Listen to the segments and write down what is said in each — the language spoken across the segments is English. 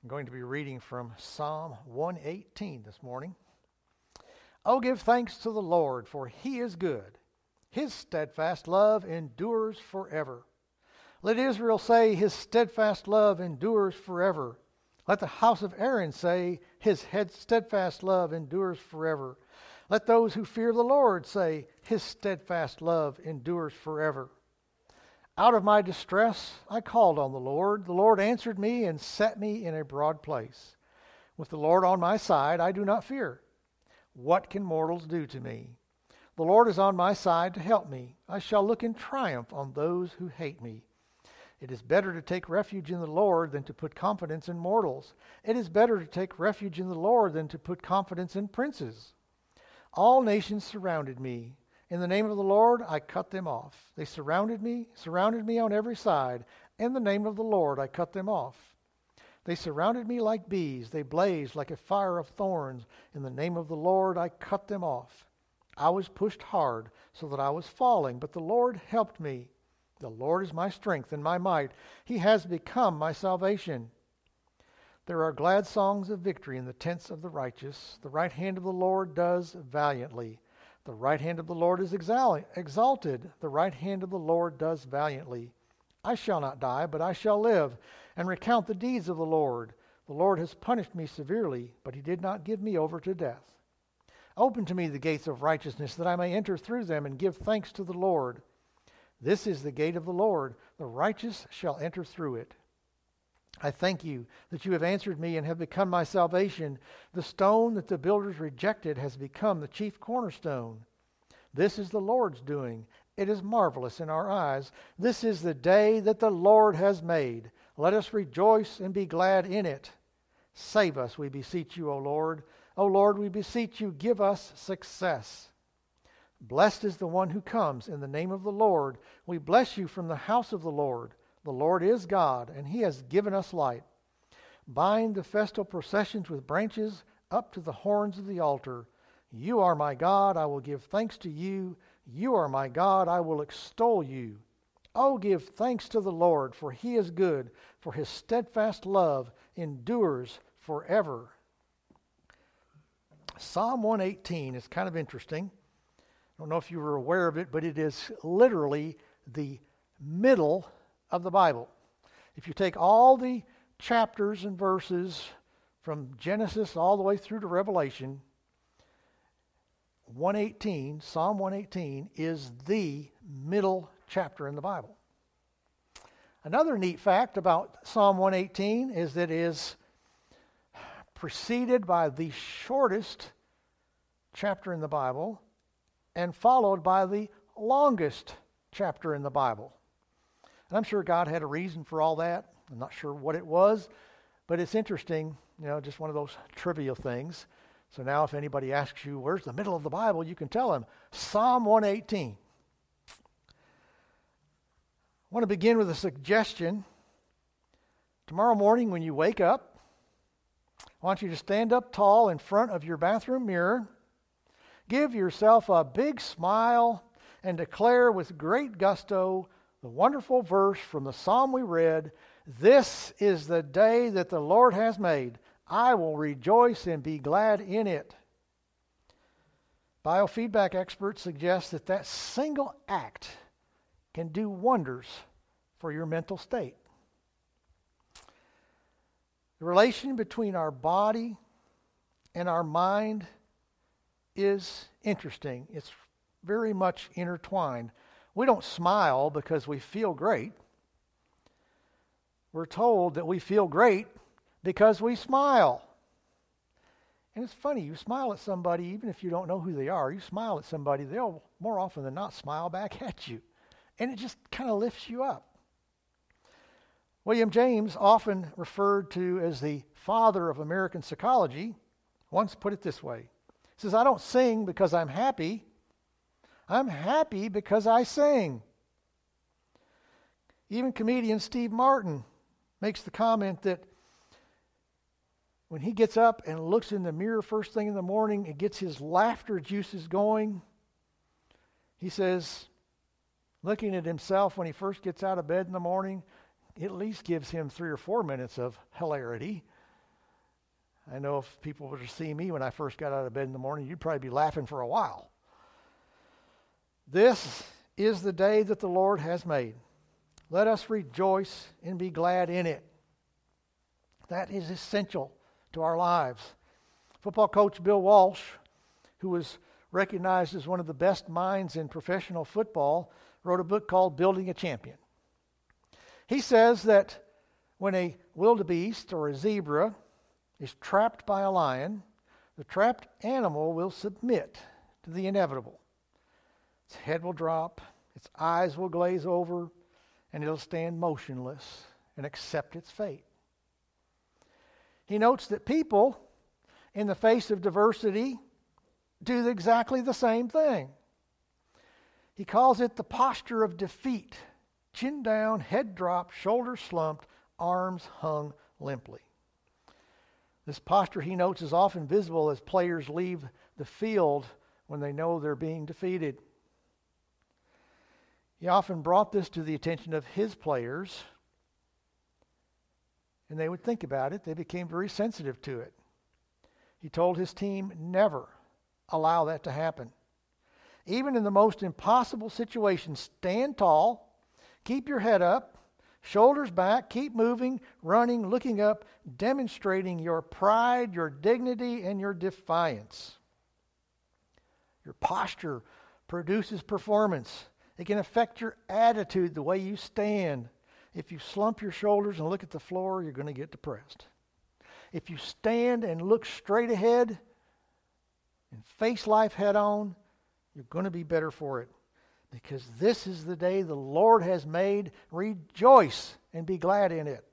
I'm going to be reading from Psalm 118 this morning. Oh, give thanks to the Lord, for he is good. His steadfast love endures forever. Let Israel say, his steadfast love endures forever. Let the house of Aaron say, his steadfast love endures forever. Let those who fear the Lord say, his steadfast love endures forever. Out of my distress I called on the Lord. The Lord answered me and set me in a broad place. With the Lord on my side, I do not fear. What can mortals do to me? The Lord is on my side to help me. I shall look in triumph on those who hate me. It is better to take refuge in the Lord than to put confidence in mortals. It is better to take refuge in the Lord than to put confidence in princes. All nations surrounded me. In the name of the Lord, I cut them off. They surrounded me on every side. In the name of the Lord, I cut them off. They surrounded me like bees. They blazed like a fire of thorns. In the name of the Lord, I cut them off. I was pushed hard so that I was falling, but the Lord helped me. The Lord is my strength and my might. He has become my salvation. There are glad songs of victory in the tents of the righteous. The right hand of the Lord does valiantly. The right hand of the Lord is exalted. The right hand of the Lord does valiantly. I shall not die, but I shall live, and recount the deeds of the Lord. The Lord has punished me severely, but he did not give me over to death. Open to me the gates of righteousness, that I may enter through them and give thanks to the Lord. This is the gate of the Lord. The righteous shall enter through it. I thank you that you have answered me and have become my salvation. The stone that the builders rejected has become the chief cornerstone. This is the Lord's doing. It is marvelous in our eyes. This is the day that the Lord has made. Let us rejoice and be glad in it. Save us, we beseech you, O Lord. O Lord, we beseech you, give us success. Blessed is the one who comes in the name of the Lord. We bless you from the house of the Lord. The Lord is God, and he has given us light. Bind the festal processions with branches up to the horns of the altar. You are my God, I will give thanks to you. You are my God, I will extol you. Oh, give thanks to the Lord, for he is good, for his steadfast love endures forever. Psalm 118 is kind of interesting. I don't know if you were aware of it, but it is literally the middle of the Bible. If you take all the chapters and verses from Genesis all the way through to Revelation, Psalm 118 is the middle chapter in the Bible. Another neat fact about Psalm 118 is that it is preceded by the shortest chapter in the Bible and followed by the longest chapter in the Bible. And I'm sure God had a reason for all that. I'm not sure what it was, but it's interesting, just one of those trivial things. So now if anybody asks you, where's the middle of the Bible, you can tell them, Psalm 118. I want to begin with a suggestion. Tomorrow morning when you wake up, I want you to stand up tall in front of your bathroom mirror, give yourself a big smile, and declare with great gusto the wonderful verse from the psalm we read, "This is the day that the Lord has made. I will rejoice and be glad in it." Biofeedback experts suggest that single act can do wonders for your mental state. The relation between our body and our mind is interesting. It's very much intertwined. We don't smile because we feel great. We're told that we feel great because we smile. And it's funny, you smile at somebody, even if you don't know who they are, you smile at somebody, they'll more often than not smile back at you. And it just kind of lifts you up. William James, often referred to as the father of American psychology, once put it this way. He says, I don't sing because I'm happy. I'm happy because I sing. Even comedian Steve Martin makes the comment that when he gets up and looks in the mirror first thing in the morning, it gets his laughter juices going. He says, looking at himself when he first gets out of bed in the morning, it at least gives him 3 or 4 minutes of hilarity. I know if people were to see me when I first got out of bed in the morning, you'd probably be laughing for a while. This is the day that the Lord has made. Let us rejoice and be glad in it. That is essential to our lives. Football coach Bill Walsh, who was recognized as one of the best minds in professional football, wrote a book called Building a Champion. He says that when a wildebeest or a zebra is trapped by a lion, the trapped animal will submit to the inevitable. Its head will drop, its eyes will glaze over, and it'll stand motionless and accept its fate. He notes that people, in the face of diversity, do exactly the same thing. He calls it the posture of defeat. Chin down, head dropped, shoulders slumped, arms hung limply. This posture, he notes, is often visible as players leave the field when they know they're being defeated. He often brought this to the attention of his players, and they would think about it. They became very sensitive to it. He told his team, never allow that to happen. Even in the most impossible situations, stand tall, keep your head up, shoulders back, keep moving, running, looking up, demonstrating your pride, your dignity, and your defiance. Your posture produces performance. It can affect your attitude, the way you stand. If you slump your shoulders and look at the floor, you're going to get depressed. If you stand and look straight ahead and face life head on, you're going to be better for it. Because this is the day the Lord has made. Rejoice and be glad in it.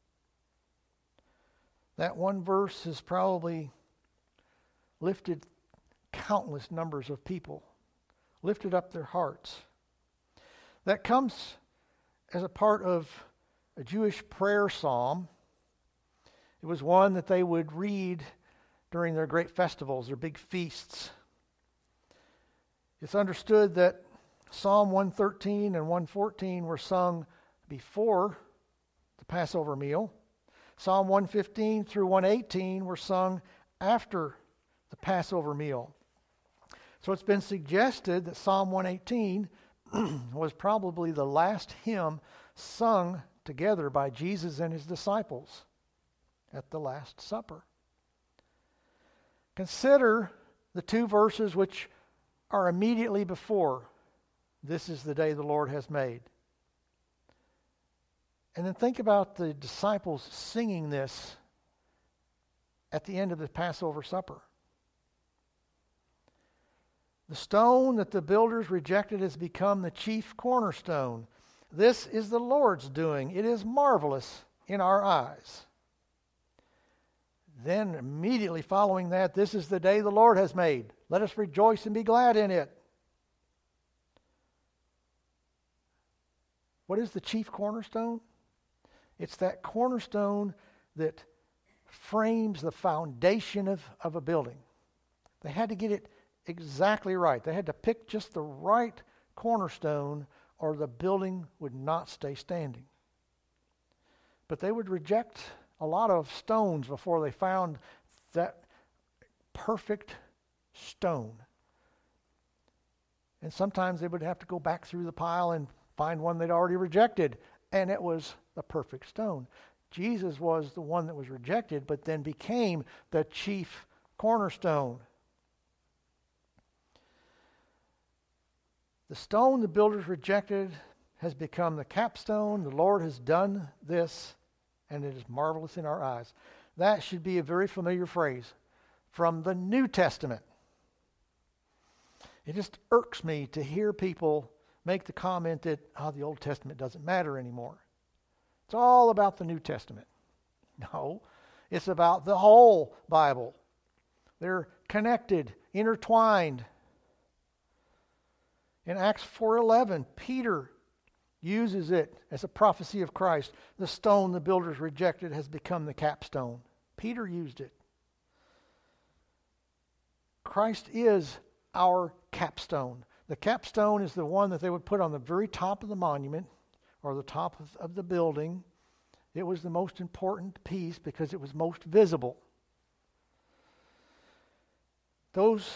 That one verse has probably lifted countless numbers of people, lifted up their hearts. That comes as a part of a Jewish prayer psalm. It was one that they would read during their great festivals, their big feasts. It's understood that Psalm 113 and 114 were sung before the Passover meal. Psalm 115 through 118 were sung after the Passover meal. So it's been suggested that Psalm 118 was probably the last hymn sung together by Jesus and his disciples at the Last Supper. Consider the two verses which are immediately before, "This is the day the Lord has made." And then think about the disciples singing this at the end of the Passover supper. The stone that the builders rejected has become the chief cornerstone. This is the Lord's doing. It is marvelous in our eyes. Then immediately following that, this is the day the Lord has made. Let us rejoice and be glad in it. What is the chief cornerstone? It's that cornerstone that frames the foundation of a building. They had to get it exactly right. They had to pick just the right cornerstone or the building would not stay standing. But they would reject a lot of stones before they found that perfect stone. And sometimes they would have to go back through the pile and find one they'd already rejected, and it was the perfect stone. Jesus was the one that was rejected, but then became the chief cornerstone. The stone the builders rejected has become the capstone. The Lord has done this, and it is marvelous in our eyes. That should be a very familiar phrase from the New Testament. It just irks me to hear people make the comment that, the Old Testament doesn't matter anymore. It's all about the New Testament. No, it's about the whole Bible. They're connected, intertwined. In Acts 4:11, Peter uses it as a prophecy of Christ. The stone the builders rejected has become the capstone. Peter used it. Christ is our capstone. The capstone is the one that they would put on the very top of the monument or the top of the building. It was the most important piece because it was most visible. Those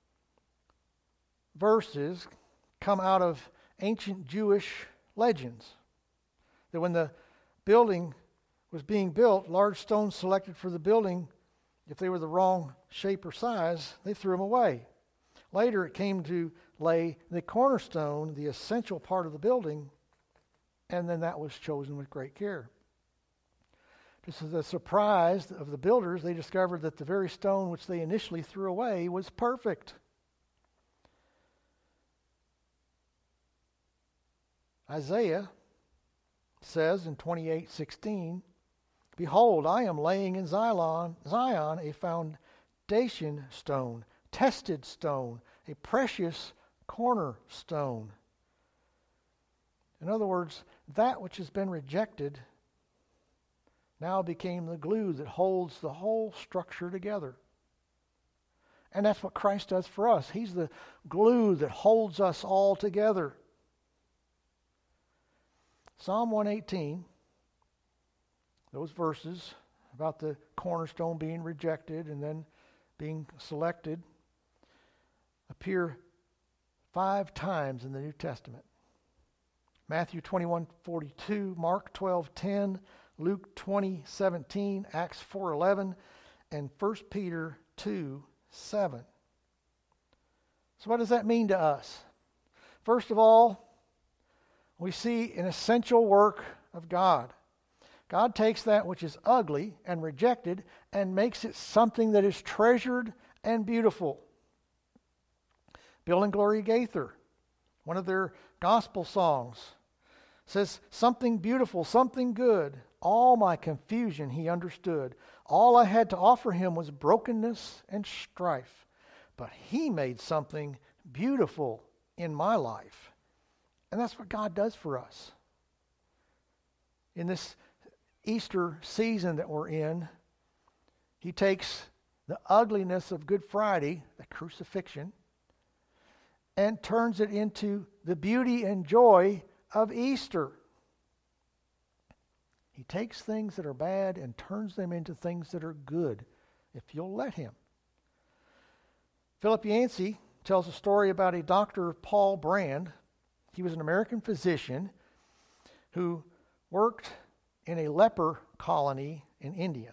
verses come out of ancient Jewish legends. That when the building was being built, large stones selected for the building, if they were the wrong shape or size, they threw them away. Later it came to lay the cornerstone, the essential part of the building, and then that was chosen with great care. Just as a surprise of the builders, they discovered that the very stone which they initially threw away was perfect. Isaiah says in 28:16, "Behold, I am laying in Zion a foundation stone, tested stone, a precious cornerstone." In other words, that which has been rejected now became the glue that holds the whole structure together. And that's what Christ does for us. He's the glue that holds us all together. Psalm 118, those verses about the cornerstone being rejected and then being selected, appear 5 times in the New Testament. Matthew 21:42, Mark 12:10, Luke 20:17, Acts 4:11, and 1 Peter 2:7. So what does that mean to us? First of all, we see an essential work of God. God takes that which is ugly and rejected and makes it something that is treasured and beautiful. Bill and Gloria Gaither, one of their gospel songs, says, "Something beautiful, something good. All my confusion he understood. All I had to offer him was brokenness and strife. But he made something beautiful in my life." And that's what God does for us. In this Easter season that we're in, He takes the ugliness of Good Friday, the crucifixion, and turns it into the beauty and joy of Easter. He takes things that are bad and turns them into things that are good, if you'll let Him. Philip Yancey tells a story about a Dr. Paul Brand. He was an American physician who worked in a leper colony in India.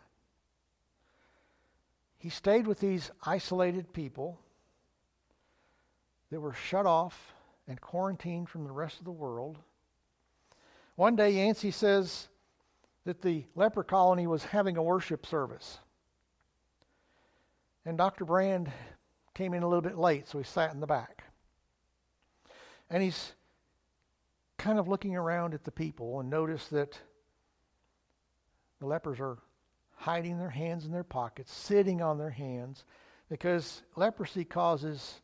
He stayed with these isolated people that were shut off and quarantined from the rest of the world. One day, Yancey says that the leper colony was having a worship service. And Dr. Brand came in a little bit late, so he sat in the back. And he's kind of looking around at the people and noticed that the lepers are hiding their hands in their pockets, sitting on their hands, because leprosy causes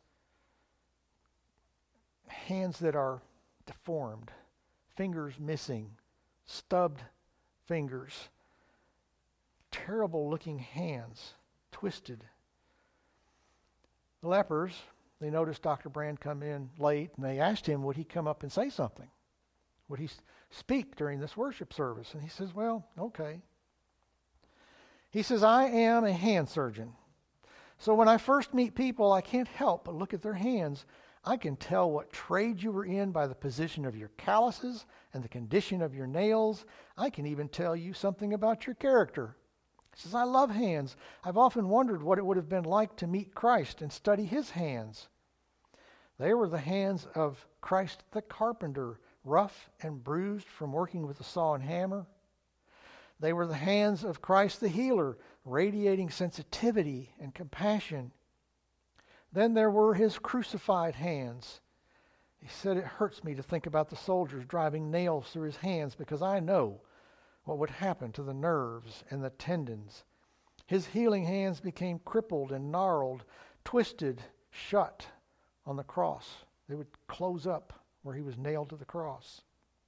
hands that are deformed, fingers missing, stubbed fingers, terrible looking hands, twisted. The lepers, they noticed Dr. Brand come in late, and they asked him, would he come up and say something? Would he speak during this worship service? And he says, well, okay. He says, I am a hand surgeon. So when I first meet people, I can't help but look at their hands. I can tell what trade you were in by the position of your calluses and the condition of your nails. I can even tell you something about your character. He says, I love hands. I've often wondered what it would have been like to meet Christ and study His hands. They were the hands of Christ the carpenter, rough and bruised from working with the saw and hammer. They were the hands of Christ the healer, radiating sensitivity and compassion. Then there were His crucified hands. He said, it hurts me to think about the soldiers driving nails through His hands, because I know what would happen to the nerves and the tendons. His healing hands became crippled and gnarled, twisted shut on the cross. They would close up where He was nailed to the cross.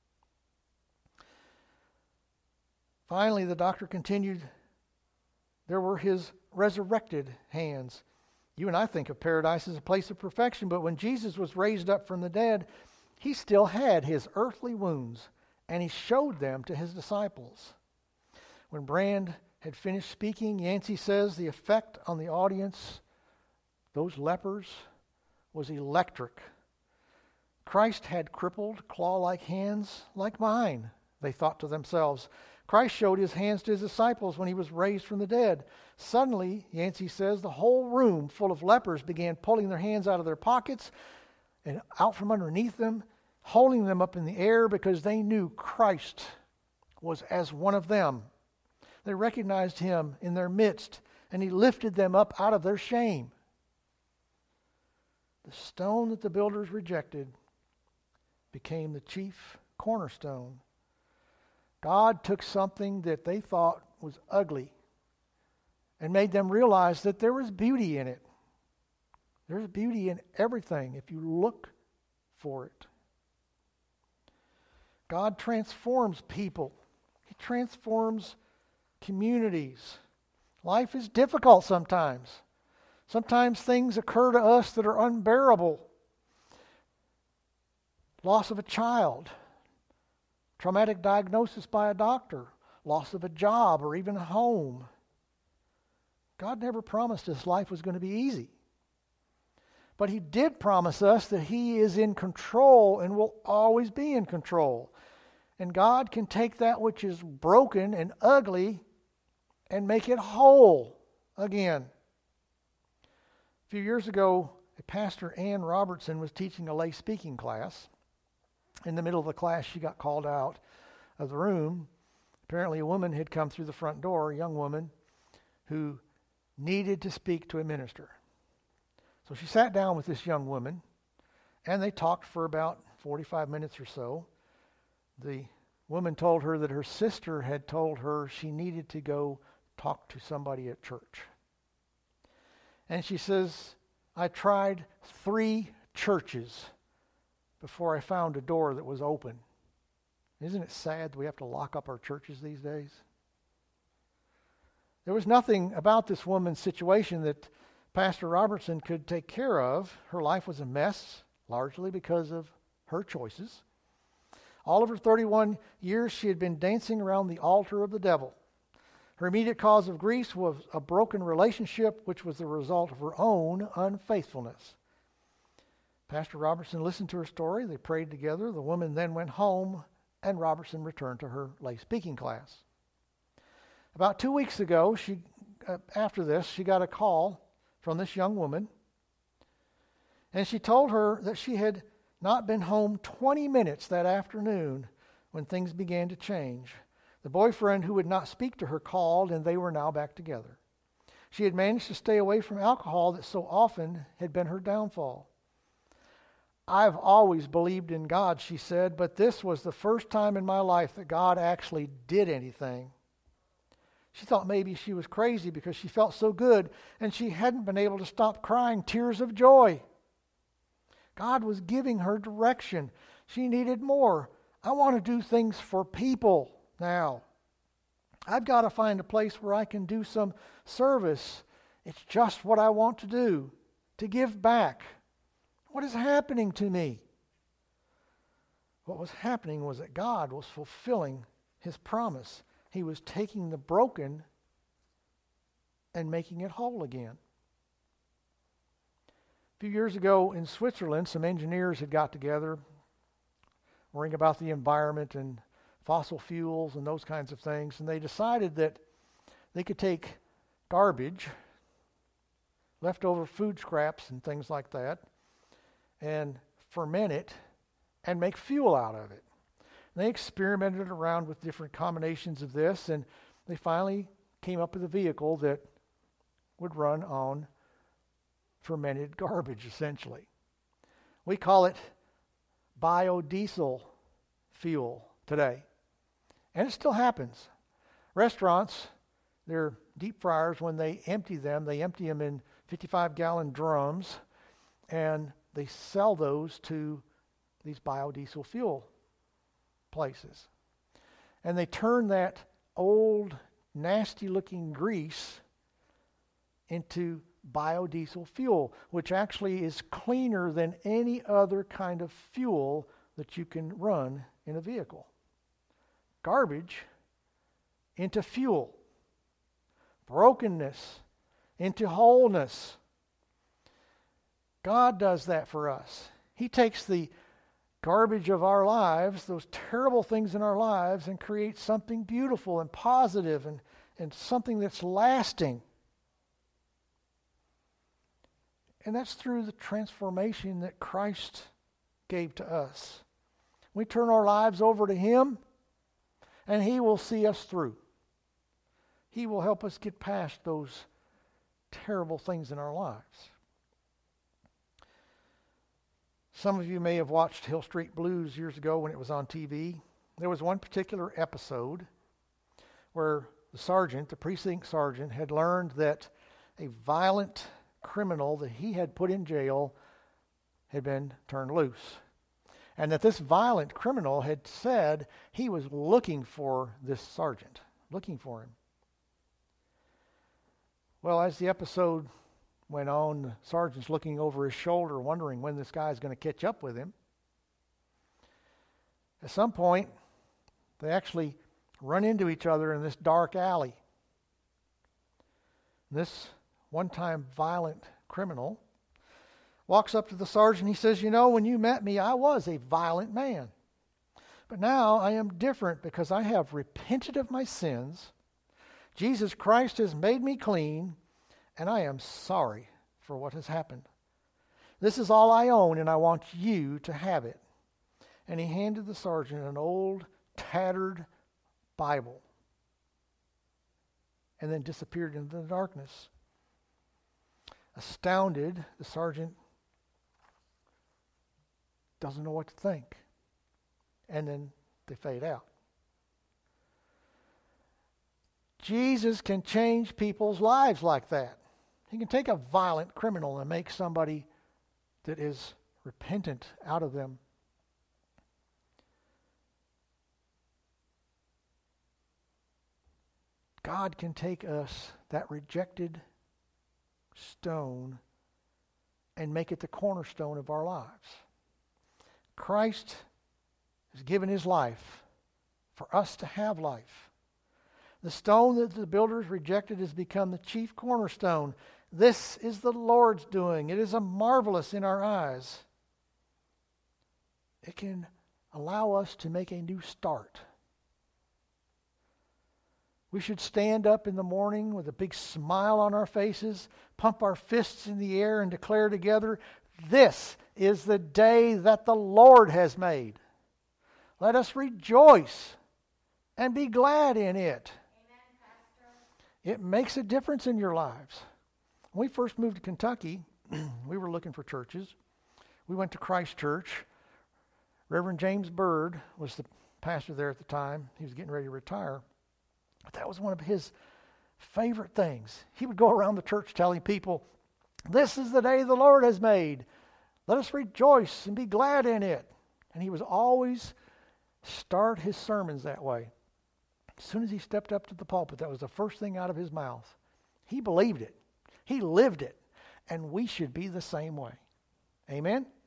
Finally, the doctor continued, there were His resurrected hands. You and I think of paradise as a place of perfection, but when Jesus was raised up from the dead, He still had His earthly wounds, and He showed them to His disciples. When Brand had finished speaking, Yancey says the effect on the audience those lepers was electric. Christ had crippled, claw-like hands like mine, they thought to themselves. Christ showed his hands to his disciples when he was raised from the dead. Suddenly, Yancey says, the whole room full of lepers began pulling their hands out of their pockets and out from underneath them, holding them up in the air because they knew Christ was as one of them. They recognized him in their midst, and he lifted them up out of their shame. The stone that the builders rejected became the chief cornerstone. God took something that they thought was ugly and made them realize that there was beauty in it. There's beauty in everything if you look for it. God transforms people. He transforms communities. Life is difficult sometimes. Sometimes things occur to us that are unbearable. Loss of a child, traumatic diagnosis by a doctor, loss of a job or even a home. God never promised us life was going to be easy. But he did promise us that he is in control and will always be in control. And God can take that which is broken and ugly and make it whole again. A few years ago, Pastor Ann Robertson was teaching a lay speaking class. In the middle of the class, she got called out of the room. Apparently, a woman had come through the front door, a young woman, who needed to speak to a minister. So she sat down with this young woman, and they talked for about 45 minutes or so. The woman told her that her sister had told her she needed to go talk to somebody at church. And she says, I tried 3 churches before I found a door that was open. Isn't it sad that we have to lock up our churches these days? There was nothing about this woman's situation that Pastor Robertson could take care of. Her life was a mess, largely because of her choices. All of her 31 years, she had been dancing around the altar of the devil. Her immediate cause of grief was a broken relationship, which was the result of her own unfaithfulness. Pastor Robertson listened to her story. They prayed together. The woman then went home, and Robertson returned to her lay speaking class. About 2 weeks ago, after this, she got a call from this young woman, and she told her that she had not been home 20 minutes that afternoon when things began to change. The boyfriend who would not speak to her called, and they were now back together. She had managed to stay away from alcohol that so often had been her downfall. I've always believed in God, she said, but this was the first time in my life that God actually did anything. She thought maybe she was crazy because she felt so good and she hadn't been able to stop crying tears of joy. God was giving her direction. She needed more. I want to do things for people now. I've got to find a place where I can do some service. It's just what I want to do, to give back. What is happening to me? What was happening was that God was fulfilling his promise. He was taking the broken and making it whole again. A few years ago in Switzerland, some engineers had got together, worrying about the environment and fossil fuels and those kinds of things, and they decided that they could take garbage, leftover food scraps and things like that, and ferment it and make fuel out of it. And they experimented around with different combinations of this, and they finally came up with a vehicle that would run on fermented garbage, essentially. We call it biodiesel fuel today. And it still happens. Restaurants, their deep fryers, when they empty them in 55-gallon drums, and they sell those to these biodiesel fuel places. And they turn that old, nasty-looking grease into biodiesel fuel, which actually is cleaner than any other kind of fuel that you can run in a vehicle. Garbage into fuel. Brokenness into wholeness. God does that for us. He takes the garbage of our lives, those terrible things in our lives, and creates something beautiful and positive and something that's lasting. And that's through the transformation that Christ gave to us. We turn our lives over to Him, and He will see us through. He will help us get past those terrible things in our lives. Some of you may have watched Hill Street Blues years ago when it was on TV. There was one particular episode where the precinct sergeant, had learned that a violent criminal that he had put in jail had been turned loose. And that this violent criminal had said he was looking for this sergeant, looking for him. Well, as the episode went on, the sergeant's looking over his shoulder, wondering when this guy's going to catch up with him. At some point, they actually run into each other in this dark alley. And this one-time violent criminal walks up to the sergeant. He says, when you met me, I was a violent man. But now I am different because I have repented of my sins. Jesus Christ has made me clean, and I am sorry for what has happened. This is all I own, and I want you to have it. And he handed the sergeant an old, tattered Bible, and then disappeared into the darkness. Astounded, the sergeant doesn't know what to think. And then they fade out. Jesus can change people's lives like that. He can take a violent criminal and make somebody that is repentant out of them. God can take us, that rejected stone, and make it the cornerstone of our lives. Christ has given His life for us to have life. The stone that the builders rejected has become the chief cornerstone. This is the Lord's doing. It is marvelous in our eyes. It can allow us to make a new start. We should stand up in the morning with a big smile on our faces, pump our fists in the air, and declare together, "This is the day that the Lord has made. Let us rejoice and be glad in it." Amen, Pastor. It makes a difference in your lives. When we first moved to Kentucky, we were looking for churches. We went to Christ Church. Reverend James Bird was the pastor there at the time. He was getting ready to retire. But that was one of his favorite things. He would go around the church telling people, "This is the day the Lord has made. Let us rejoice and be glad in it." And he was always start his sermons that way. As soon as he stepped up to the pulpit, that was the first thing out of his mouth. He believed it. He lived it. And we should be the same way. Amen?